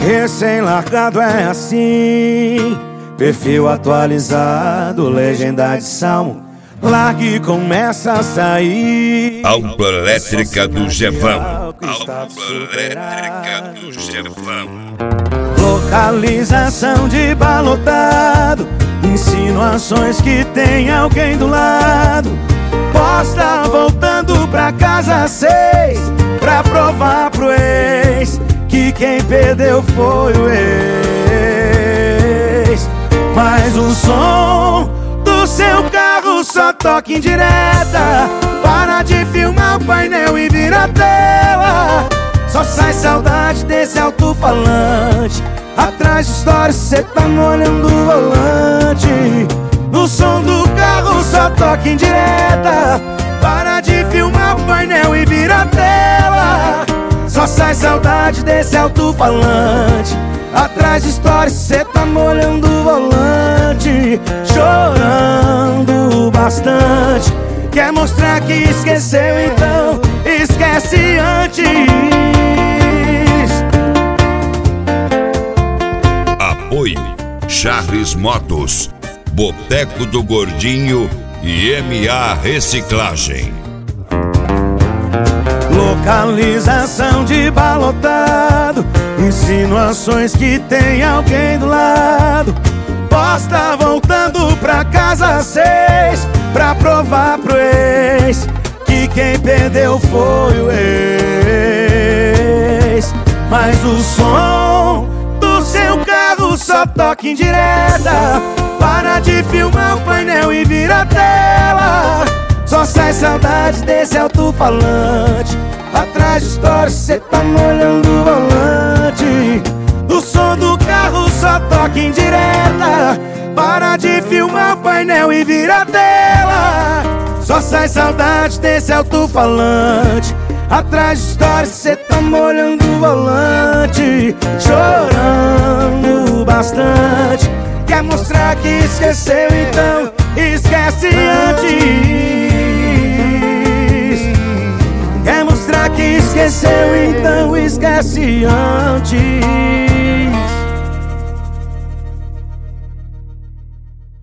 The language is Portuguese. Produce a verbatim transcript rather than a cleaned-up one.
Recém-largado é assim, perfil atualizado, legenda de salmo. Largue e começa a sair. Aula elétrica do Gevão. Aula elétrica do Gevão. Localização de balotado, insinuações que tem alguém do lado. Posta voltando pra casa às seis, pra provar pro ex que quem perdeu foi o ex. Mas o som do seu carro só toca em direta. Para de filmar o painel e vira a tela. Só sai saudade desse alto-falante. Atrás de stories cê tá molhando o volante. No som do carro só toca em direta. Para de filmar o painel e vira a tela. Só sai saudade desse alto-falante. Atrás de stories cê tá molhando o volante. Chorando bastante. Quer mostrar que esqueceu, então esquece antes. Apoio Charles Motos, Boteco do Gordinho e M A Reciclagem. Localização de balotado, insinuações que tem alguém do lado. Posta voltando pra casa às seis, pra provar pro ex que quem perdeu foi o ex. Mas o som do seu carro só toca em direta. Para de filmar o painel e vira a tela. Só sai saudade desse alto-falante. Atrás de stories cê tá molhando o volante. O som do carro só toca em direta. Para de filmar o painel e vira a tela. Só sai saudade desse alto-falante. Atrás de stories cê tá molhando o volante. Chorando bastante. Quer mostrar que esqueceu, então esquece antes. Quer mostrar que esqueceu, então esquece antes.